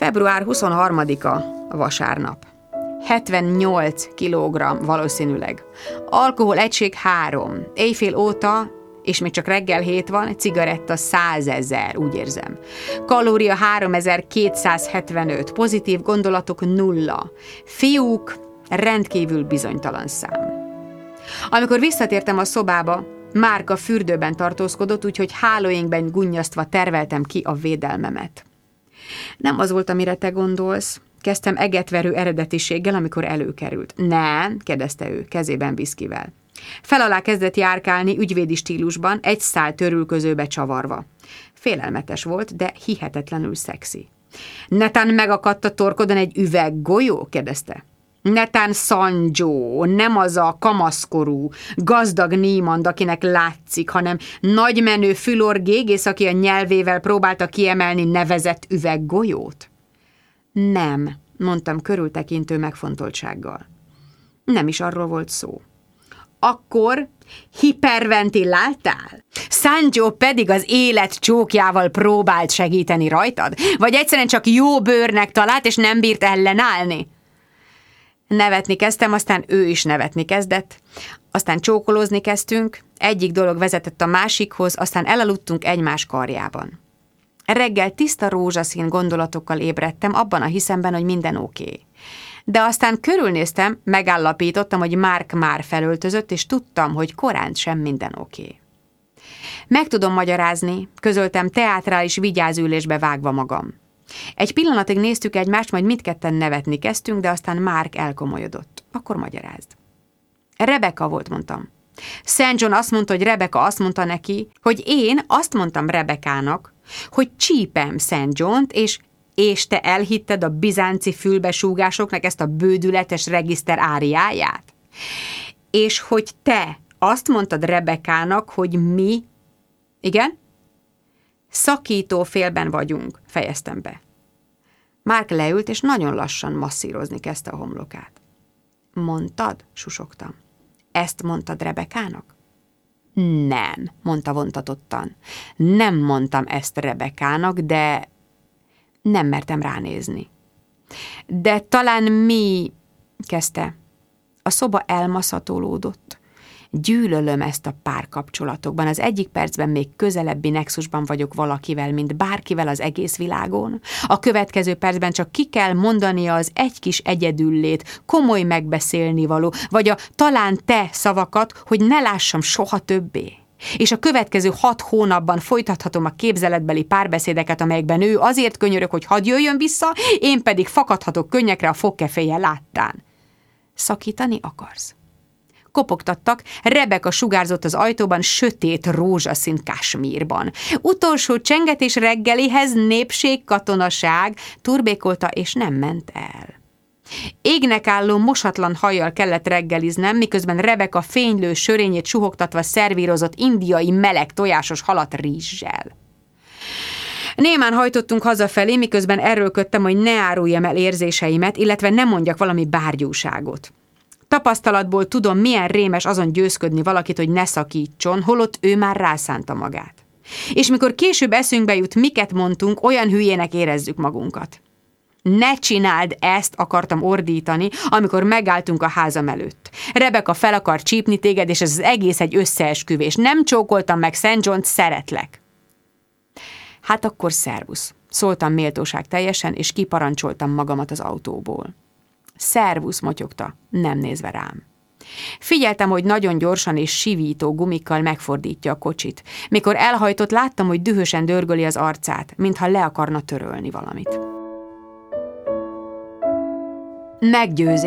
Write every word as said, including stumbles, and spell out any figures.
február huszonharmadika, vasárnap. hetvennyolc kilogramm valószínűleg. Alkohol egység három. Éjfél óta, és még csak reggel hét van, cigaretta százezer, úgy érzem. Kalória háromezer-kétszázhetvenöt, pozitív gondolatok nulla. Fiúk, rendkívül bizonytalan szám. Amikor visszatértem a szobába, Mark a fürdőben tartózkodott, úgyhogy hálóinkben gunnyasztva terveltem ki a védelmemet. Nem az volt, amire te gondolsz, kezdtem egetverő eredetiséggel, amikor előkerült. Nem, kérdezte ő, kezében viszkivel. Fel alá kezdett járkálni ügyvédi stílusban, egy szál törülközőbe csavarva. Félelmetes volt, de hihetetlenül szexi. Netán megakadt a torkodon egy üveg golyó? Kérdezte. Netán Sanjo, nem az a kamaszkorú, gazdag Niemand, akinek látszik, hanem nagymenő fülor gégész, aki a nyelvével próbálta kiemelni nevezett üveggolyót? Nem, mondtam körültekintő megfontoltsággal. Nem is arról volt szó. Akkor hiperventiláltál? Sanjo pedig az élet csókjával próbált segíteni rajtad? Vagy egyszerűen csak jó bőrnek talált, és nem bírt ellenállni? Nevetni kezdtem, aztán ő is nevetni kezdett. Aztán csókolózni kezdtünk, egyik dolog vezetett a másikhoz, aztán elaludtunk egymás karjában. Reggel tiszta rózsaszín gondolatokkal ébredtem, abban a hiszemben, hogy minden oké. Okay. De aztán körülnéztem, megállapítottam, hogy Mark már felöltözött, és tudtam, hogy korán sem minden oké. Okay. Meg tudom magyarázni, közöltem teátrális vigyázülésbe vágva magam. Egy pillanatig néztük egymást, majd mindketten nevetni kezdtünk, de aztán Mark elkomolyodott. Akkor magyarázd. Rebecca volt, mondtam. Saint John azt mondta, hogy Rebecca azt mondta neki, hogy én azt mondtam Rebecának, hogy csípem Saint Johnt, és, és te elhitted a bizánci fülbesúgásoknak ezt a bődületes regiszter áriáját? És hogy te azt mondtad Rebecának, hogy mi... Igen? Szakító félben vagyunk, fejeztem be. Mark leült, és nagyon lassan masszírozni kezdte a homlokát. Mondtad? Susogtam. Ezt mondtad Rebecának? Nem, mondta vontatottan. Nem mondtam ezt Rebecának, de nem mertem ránézni. De talán mi... kezdte. A szoba elmaszatolódott. Gyűlölöm ezt a párkapcsolatokban. Az egyik percben még közelebbi nexusban vagyok valakivel, mint bárkivel az egész világon. A következő percben csak ki kell mondania az egy kis egyedüllét, komoly megbeszélnivaló, vagy a talán te szavakat, hogy ne lássam soha többé. És a következő hat hónapban folytathatom a képzeletbeli párbeszédeket, amelyekben ő azért könyörög, hogy hadd jöjjön vissza, én pedig fakadhatok könnyekre a fogkefélye láttán. Szakítani akarsz? Kopogtattak, Rebecca sugárzott az ajtóban sötét rózsaszín kasmírban. Utolsó csengetés reggelihez népség, katonaság, turbékolta és nem ment el. Égnek álló mosatlan hajjal kellett reggeliznem, miközben Rebecca fénylő sörényét suhogtatva szervírozott indiai meleg tojásos halat rizssel. Némán hajtottunk hazafelé, miközben erőlködtem, hogy ne áruljam el érzéseimet, illetve ne mondjak valami bárgyúságot. Tapasztalatból tudom, milyen rémes azon győzködni valakit, hogy ne szakítson, holott ő már rászánta magát. És mikor később eszünkbe jut, miket mondtunk, olyan hülyének érezzük magunkat. Ne csináld ezt, akartam ordítani, amikor megálltunk a házam előtt. Rebecca fel akar csípni téged, és ez az egész egy összeesküvés. Nem csókoltam meg Saint Johnt, szeretlek. Hát akkor szervusz. Szóltam méltóság teljesen, és kiparancsoltam magamat az autóból. Szervusz, motyogta, nem nézve rám. Figyeltem, hogy nagyon gyorsan és sivító gumikkal megfordítja a kocsit. Mikor elhajtott, láttam, hogy dühösen dörgöli az arcát, mintha le akarna törölni valamit. Meggyőzés.